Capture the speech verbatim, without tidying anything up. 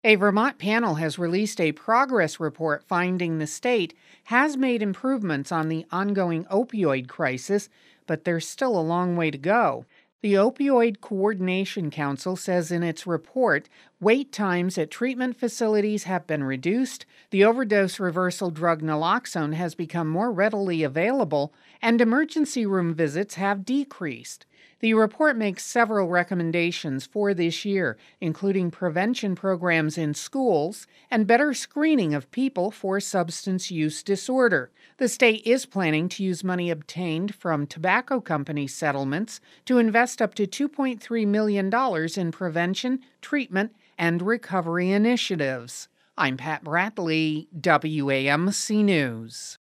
A Vermont panel has released a progress report finding the state has made improvements on the ongoing opioid crisis, but there's still a long way to go. The Opioid Coordination Council says in its report, wait times at treatment facilities have been reduced, the overdose reversal drug naloxone has become more readily available, and emergency room visits have decreased. The report makes several recommendations for this year, including prevention programs in schools and better screening of people for substance use disorder. The state is planning to use money obtained from tobacco company settlements to invest up to two point three million dollars in prevention, treatment, and recovery initiatives. I'm Pat Bradley, W A M C News.